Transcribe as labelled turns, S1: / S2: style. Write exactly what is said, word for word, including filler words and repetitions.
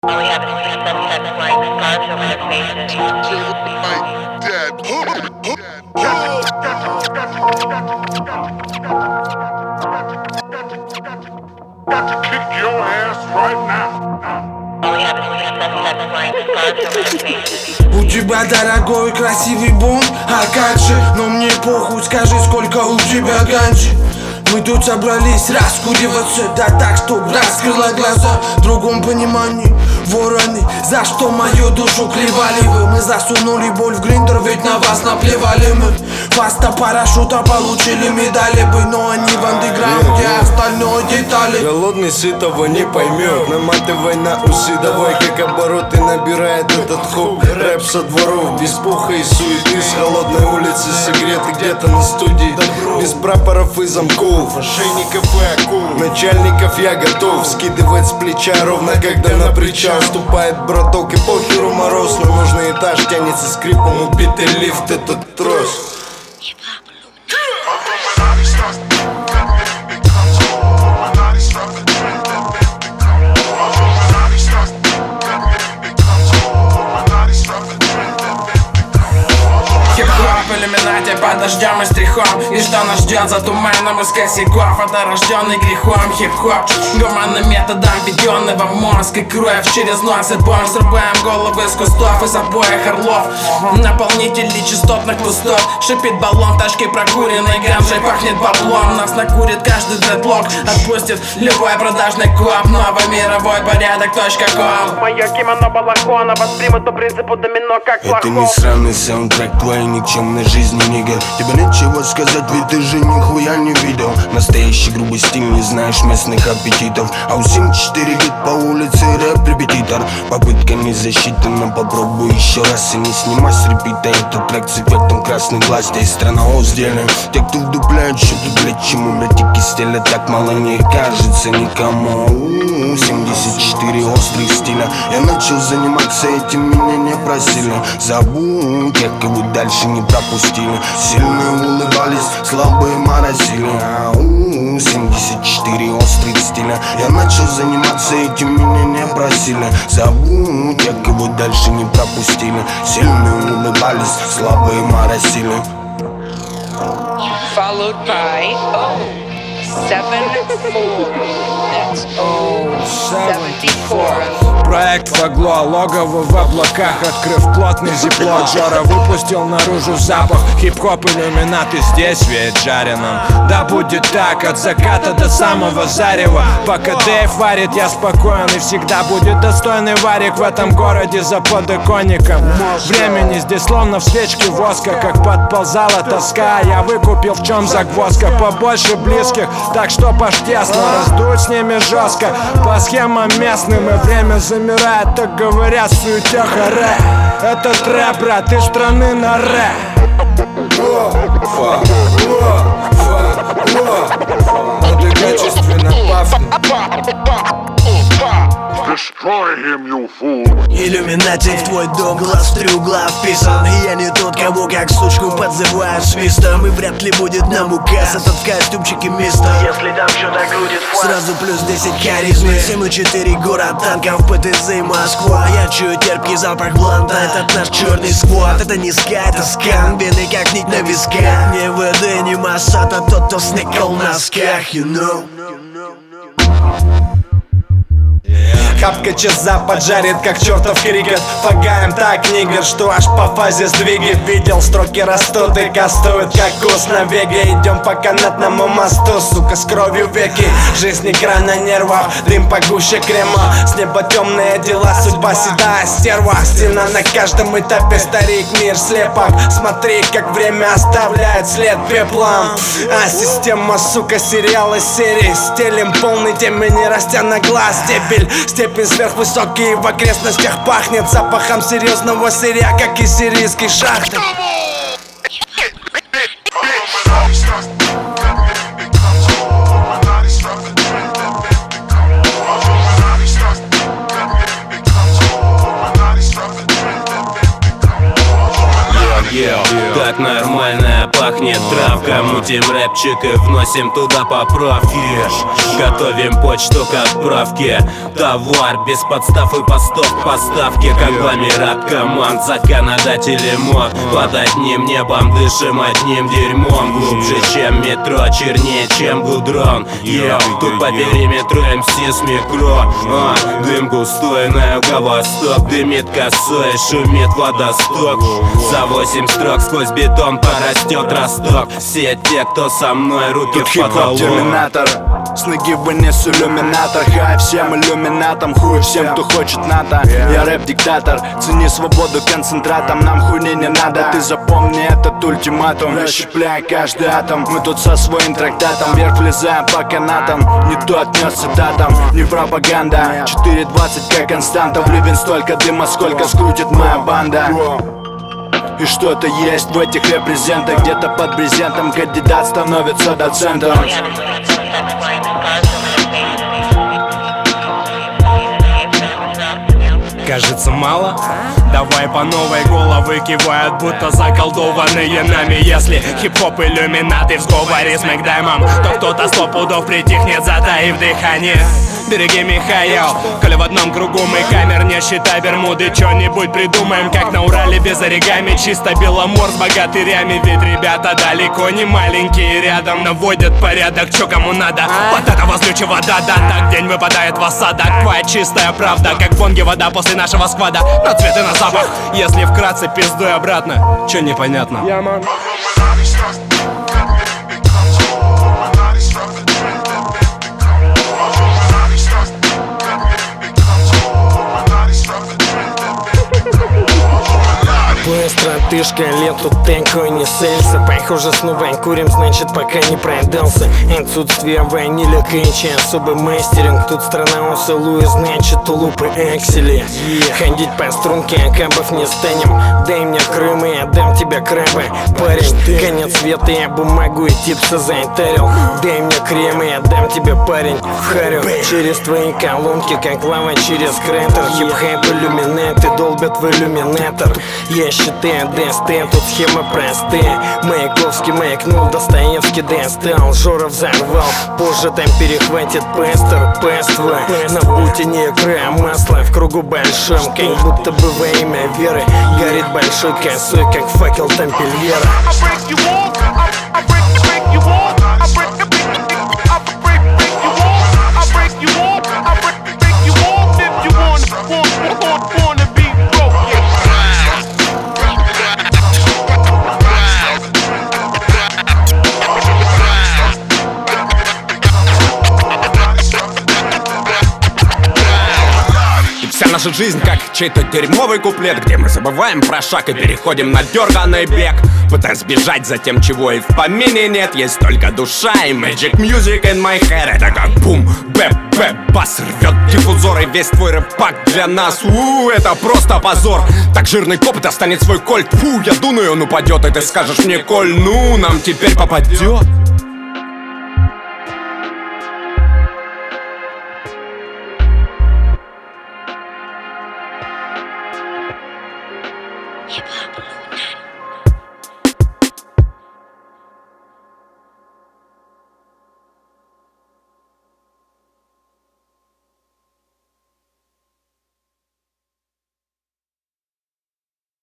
S1: All we have is suspects wearing scarves over their faces.
S2: Got to kick your ass right now.
S1: All we have is suspects wearing scarves over their faces.
S3: У тебя дорогой красивый бум, а как же? Но мне похуй, скажи, сколько у тебя ганджи. Мы тут собрались раскуриваться, да так, чтоб раскрыла глаза. В другом понимании вороны, за что мою душу клевали вы. Мы засунули боль в гриндер, ведь на вас наплевали мы. Фаста парашюта получили медали бы, но они в андеграунде, а остальное детали.
S4: Голодный сытого не поймет, наматывай на усы, давай как обороты набирает этот хоп. Рэп со дворов, без пуха и суеты, с холодной улицы согреты где-то на студии. Без прапоров и замков, ошейников и акул. Начальников я готов скидывать с плеча, ровно когда на причал ступает браток. И похеру мороз, но нужный этаж тянется скрипом, убитый лифт этот трос.
S3: Иллюминати под дождем и стрихом. И что нас ждет за туманом из косяков? Это рожденный грехом хип-хоп, гуманным методом введенного в мозг и кровь через нос и бомж. Срубаем головы с кустов из обоих орлов. Наполнители частотных пустот. Шипит баллон, тачки прокуренной ганжей, пахнет баблом. Нас накурит каждый дедлок, отпустит любой продажный коп. Новый мировой порядок точка ком.
S5: Мое кимоно балахона воспримут по принципу домино как плохо.
S4: Это не сраный саундтрек твоей никчемной жизни, нигер. Тебе нечего сказать, ведь ты же нихуя не видел. Настоящий грубый стиль, не знаешь местных аппетитов. А у семь четыре гид по улице рэп-репетитор. Попытка не засчитана, попробуй еще раз и не снимай с репита. Этот трек с эффектом красный глаз, здесь страна озделя. Те, кто вдупляют, что ты, блядь, чему братики стиля так мало не кажется никому. семьдесят четыре острых стиля. Я начал заниматься этим, меня не просили. Забудь, как его дальше не пропустили. Сильные улыбались, слабые морозили. Ау, семьдесят четыре острых стиля. Я начал заниматься этим, меня не просили. Забудь, как его дальше не пропустили. Сильные улыбались, слабые морозили.
S6: Followed by oh seven four. That's oh seventy-four.
S7: Проект Фагло, логово в облаках. Открыв плотный зиплок, Жора выпустил наружу запах. Хип-хоп иллюминаты здесь веет жареным. Да будет так от заката до самого зарева. Пока Дэйв варит, я спокоен. И всегда будет достойный варик в этом городе за подоконником. Времени здесь словно в свечке воска. Как подползала тоска, я выкупил в чем загвоздка. Побольше близких, так что поштесно. Раздуть с ними жестко, по схемам местным. И время замирает, так говорят, в суете харе. Этот рэп, брат, из страны на ре. Но ты качественно пафный.
S2: Destroy him, you fool.
S8: Иллюминати в твой дом, глаз в три угла вписан. И я не тот, кого как сучку подзывают свистом. И вряд ли будет нам указ этот в костюмчике мистер.
S5: Если там что-то крутит флаг,
S8: сразу плюс десять харизмы. Семь и четыре город танков, ПТЗ и Москва. Я чую терпкий запах бланта, этот наш черный сквад. Это не ска, это скан, вены как нить на висках. Не ВД, не Моссад, а тот, кто сникал в носках, you know.
S7: Хапка часа поджарит, как чертов крикет. Фагаем так, нигер, что аж по фазе сдвигает. Видел, строки растут и кастуют, как кус на веге. Идем по канатному мосту, сука, с кровью веки. Жизнь игра на нервах, дым погуще крема. С неба темные дела, судьба седая стерва. Стена на каждом этапе, старик, мир слепок. Смотри, как время оставляет след пеплом. А система, сука, сериал из серии. Стелим полный темени, растя на глаз стебель. Степень сверхвысокий, в окрестностях пахнет запахом серьезного сырья, как из сирийской шахты.
S4: Yeah, да,
S9: как нормальная пахнет травка. Мутим рэпчик и вносим туда поправки. Готовим почту к отправке. Товар без подстав и постов поставки. Как гламират команд, законодатели мод. Под одним небом дышим одним дерьмом. Глубже, чем метро, чернее, чем гудрон. Йо, тут по периметру эм си с микро. а, Дым густой на юго-восток. Дымит косой, шумит водосток. За восемь строк сквозь бетон порастет росток. Все те, кто со мной, руки
S7: Тут
S9: в
S7: хип-хоп
S9: потолок.
S7: терминатор, с ноги вынес иллюминатор. Хай всем иллюминатам, хуй всем, кто хочет НАТО. Я рэп-диктатор, цени свободу концентратом. Нам хуйни не надо, ты запомни этот ультиматум. Расщепляя каждый атом, мы тут со своим трактатом. Вверх влезаем по канатам, не то отнес цитатам. Не пропаганда, четыре двадцать как константа. В Любен столько дыма, сколько скрутит моя банда. И что-то есть в этих репрезентах. Где-то под брезентом кандидат становится доцентом.
S10: Кажется, мало? Давай по новой, головы кивают, будто заколдованные нами. Если хип-хоп иллюминаты в сговоре с Макдаймом, то кто-то сто пудов притихнет, затаив дыхание. Береги, Михаил, коли в одном кругу мы камер, не считай Бермуды. Чё-нибудь придумаем, как на Урале без оригами. Чисто Беломор с богатырями, ведь ребята далеко не маленькие. Рядом наводят порядок, чё кому надо. Вот это возлючая вода, да, так день выпадает в осадок. Твоя чистая правда, как в бонге вода после нашего сквада. На цвет и на запах, если вкратце пиздуй обратно. Чё непонятно?
S11: Быстро тышка, лету такой не селься. Похоже, снова курим, значит пока не продался. Отсутствие ванилика и особый мастеринг. Тут страна усылует, значит лупы эксели. Ходить по струнке, акабов не станем. Дай мне Крым и отдам тебе крабы. Парень, конец света, я бумагу и типсы заинтерил. Дай мне крем и отдам тебе, парень, в харю. Через твои колонки, как лава через кратер. Хип-хайп иллюминаты долбят в иллюминатор. Я считаю ДСТ, тут схемы простые. Маяковский маякнул, Достоевский достал. Жора взорвал, позже там перехватит пестер. Пества на Путине икра, масло в кругу большом. Как будто бы во имя веры горит большой косой, как факел тампельера.
S10: Вся наша жизнь как чей-то дерьмовый куплет, где мы забываем про шаг и переходим на дерганый бег, пытаясь бежать за тем, чего и в помине нет. Есть только душа и magic music in my head. Это как бум, бэп, бэп, бас рвет диффузор. И весь твой рэп-пак для нас, у, это просто позор. Так жирный коп достанет свой кольт, фу, я дуну, и он упадет. И ты скажешь мне, Коль, ну, нам теперь попадет.